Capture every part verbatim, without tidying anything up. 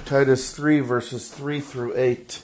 Titus three, verses three through eight.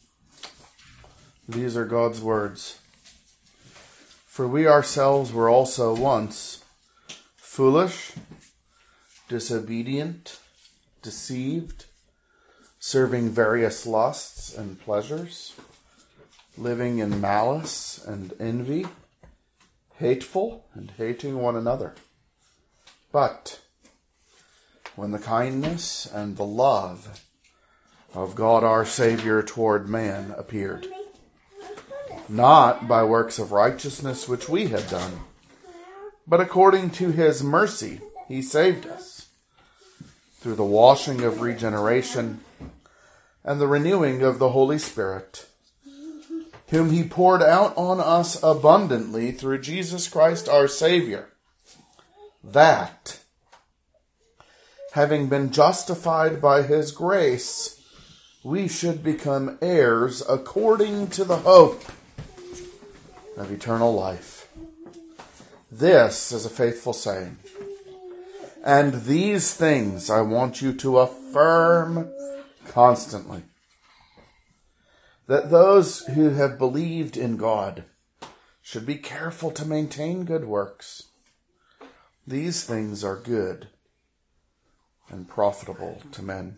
These are God's words. For we ourselves were also once foolish, disobedient, deceived, serving various lusts and pleasures, living in malice and envy, hateful and hating one another. But when the kindness and the love of God our Savior toward man appeared, not by works of righteousness which we had done, but according to his mercy he saved us, through the washing of regeneration and the renewing of the Holy Spirit, whom he poured out on us abundantly through Jesus Christ our Savior, that, having been justified by his grace, we should become heirs according to the hope of eternal life. This is a faithful saying. And these things I want you to affirm constantly, that those who have believed in God should be careful to maintain good works. These things are good and profitable to men.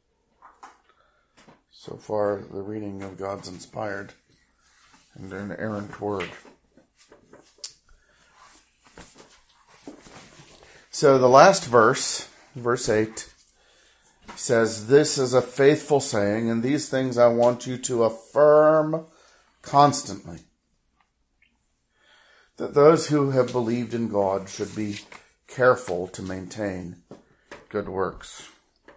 So far, the reading of God's inspired and inerrant word. So the last verse, verse eight, says, this is a faithful saying, and these things I want you to affirm constantly. That those who have believed in God should be careful to maintain good works.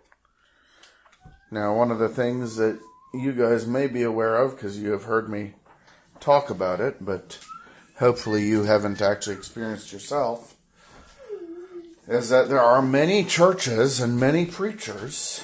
Now, one of the things that you guys may be aware of, because you have heard me talk about it, but hopefully you haven't actually experienced yourself, is that there are many churches and many preachers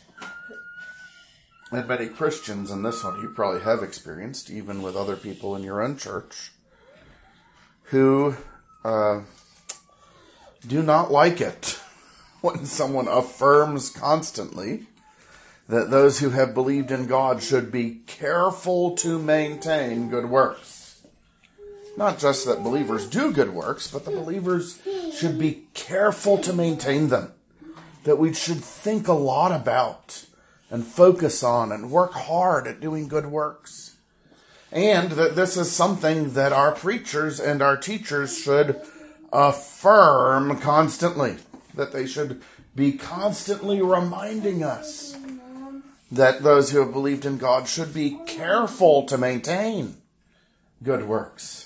and many Christians, and this one you probably have experienced, even with other people in your own church, who uh, do not like it when someone affirms constantly that those who have believed in God should be careful to maintain good works. Not just that believers do good works, but the believers should be careful to maintain them. That we should think a lot about and focus on and work hard at doing good works. And that this is something that our preachers and our teachers should affirm constantly. That they should be constantly reminding us that those who have believed in God should be careful to maintain good works.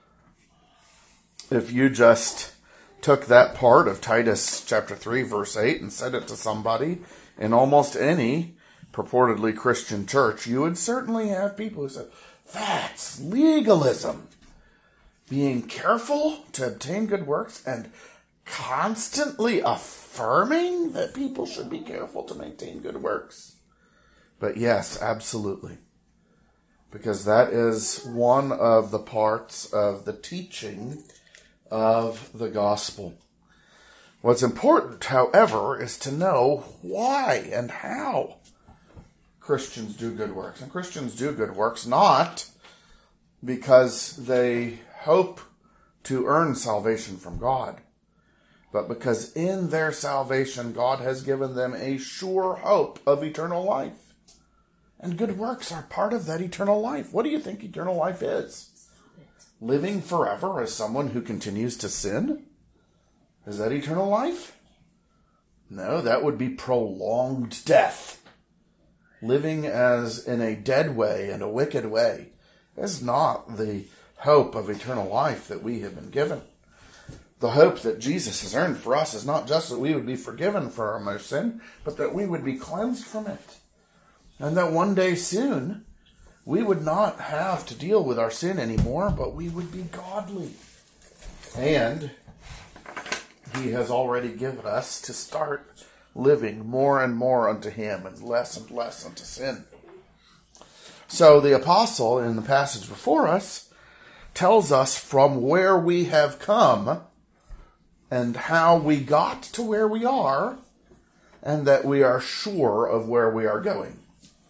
If you just took that part of Titus chapter three, verse eight, and said it to somebody in almost any purportedly Christian church, you would certainly have people who say, that's legalism. Being careful to obtain good works and constantly affirming that people should be careful to maintain good works. But yes, absolutely. Because that is one of the parts of the teaching of the gospel. What's important, however, is to know why and how Christians do good works. And Christians do good works not because they hope to earn salvation from God, but because in their salvation God has given them a sure hope of eternal life. And good works are part of that eternal life. What do you think eternal life is? Living forever as someone who continues to sin? Is that eternal life? No, that would be prolonged death. Living as in a dead way and a wicked way is not the hope of eternal life that we have been given. The hope that Jesus has earned for us is not just that we would be forgiven for our most sin, but that we would be cleansed from it. And that one day soon, we would not have to deal with our sin anymore, but we would be godly. And he has already given us to start living more and more unto him and less and less unto sin. So the apostle in the passage before us tells us from where we have come and how we got to where we are and that we are sure of where we are going.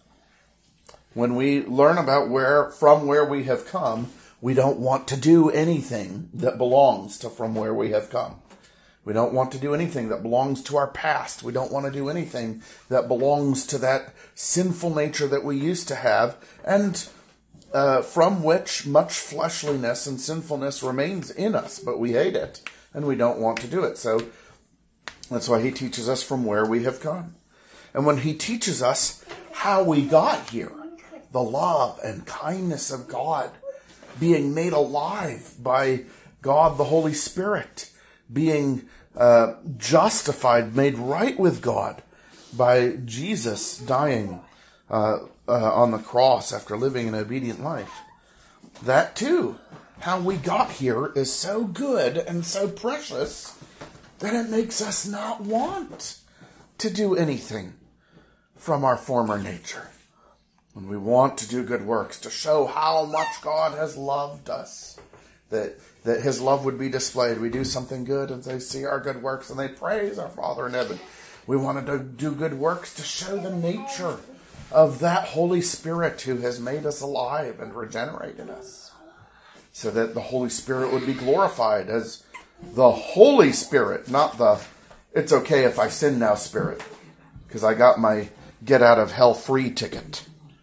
When we learn about where, from where we have come, we don't want to do anything that belongs to from where we have come. We don't want to do anything that belongs to our past. We don't want to do anything that belongs to that sinful nature that we used to have, and uh, from which much fleshliness and sinfulness remains in us, but we hate it, and we don't want to do it. So that's why he teaches us from where we have come. And when he teaches us how we got here, the love and kindness of God, being made alive by God the Holy Spirit, being uh, justified, made right with God by Jesus dying uh, uh, on the cross after living an obedient life. That too, how we got here is so good and so precious that it makes us not want to do anything from our former nature. When we want to do good works to show how much God has loved us, that that his love would be displayed. We do something good and they see our good works and they praise our Father in heaven. We want to do good works to show the nature of that Holy Spirit who has made us alive and regenerated us, so that the Holy Spirit would be glorified as the Holy Spirit, not the it's okay if I sin now spirit, because I got my get out of hell free ticket.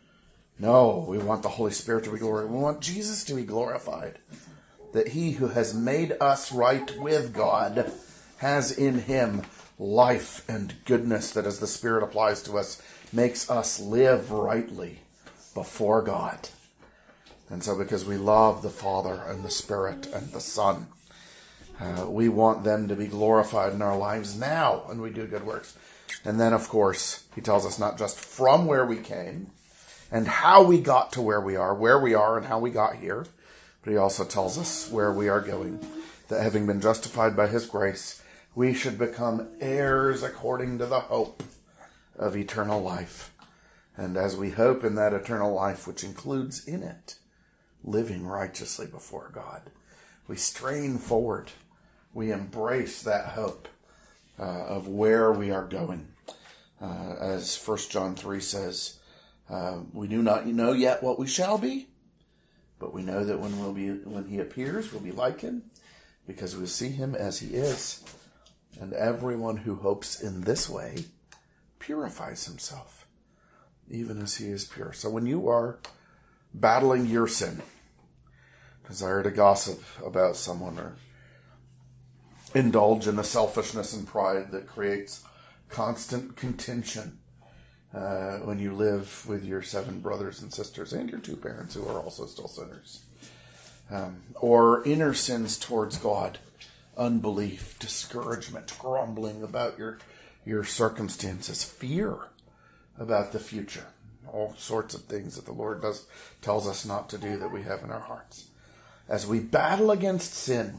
No, we want the Holy Spirit to be glorified. We want Jesus to be glorified. That he who has made us right with God has in him life and goodness that, as the Spirit applies to us, makes us live rightly before God. And so because we love the Father and the Spirit and the Son, uh, we want them to be glorified in our lives now when we do good works. And then, of course, he tells us not just from where we came and how we got to where we are, where we are and how we got here, but he also tells us where we are going, that having been justified by his grace, we should become heirs according to the hope of eternal life. And as we hope in that eternal life, which includes in it living righteously before God, we strain forward. We embrace that hope uh, of where we are going. Uh, as First John three says, uh, we do not know yet what we shall be, but we know that when we'll be when he appears, we'll be like him, because we'll see him as he is. And everyone who hopes in this way purifies himself, even as he is pure. So when you are battling your sin, desire to gossip about someone, or indulge in the selfishness and pride that creates constant contention uh, when you live with your seven brothers and sisters and your two parents who are also still sinners, um, or inner sins towards God, unbelief, discouragement, grumbling about your your circumstances, fear about the future, all sorts of things that the Lord does tells us not to do that we have in our hearts. As we battle against sin,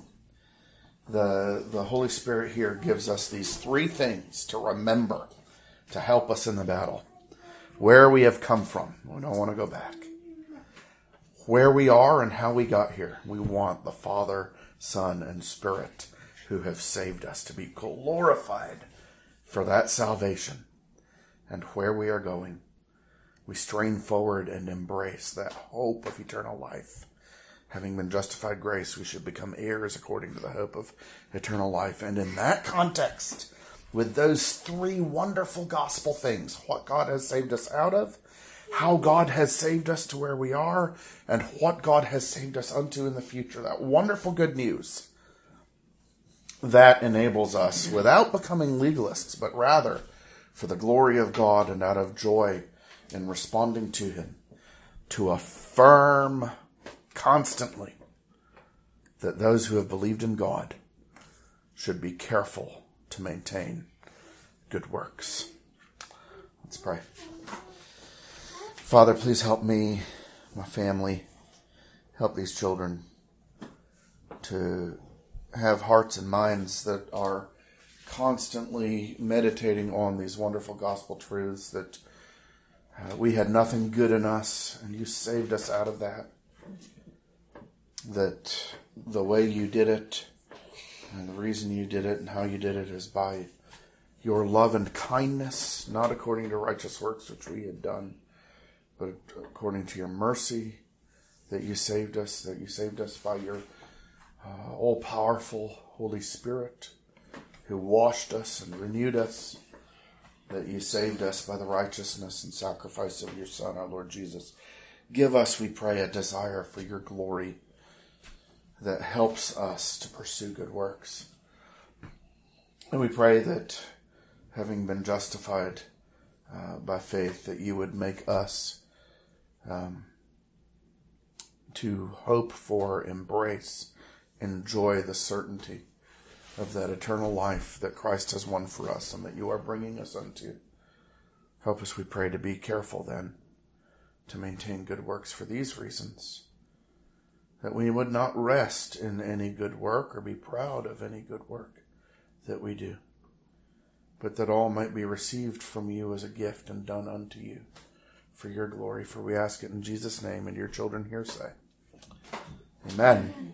the the Holy Spirit here gives us these three things to remember to help us in the battle. Where we have come from. We don't want to go back. Where we are and how we got here. We want the Father, Son, and Spirit who have saved us to be glorified for that salvation. And where we are going, we strain forward and embrace that hope of eternal life. Having been justified grace, we should become heirs according to the hope of eternal life. And in that context, with those three wonderful gospel things, what God has saved us out of, how God has saved us to where we are, and what God has saved us unto in the future, that wonderful good news, that enables us, without becoming legalists, but rather for the glory of God and out of joy in responding to him, to affirm constantly that those who have believed in God should be careful to maintain good works. Let's pray. Father, please help me, my family, help these children to have hearts and minds that are constantly meditating on these wonderful gospel truths, that uh, we had nothing good in us and you saved us out of that. That the way you did it and the reason you did it and how you did it is by your love and kindness, not according to righteous works which we had done, but according to your mercy, that you saved us, that you saved us by your uh, all-powerful Holy Spirit, who washed us and renewed us, that you saved us by the righteousness and sacrifice of your Son, our Lord Jesus. Give us, we pray, a desire for your glory that helps us to pursue good works. And we pray that, having been justified uh, by faith, that you would make us um, to hope for, embrace, enjoy the certainty of that eternal life that Christ has won for us and that you are bringing us unto. Help us, we pray, to be careful then to maintain good works for these reasons, that we would not rest in any good work or be proud of any good work that we do, but that all might be received from you as a gift and done unto you for your glory. For we ask it in Jesus' name, and your children here say, Amen.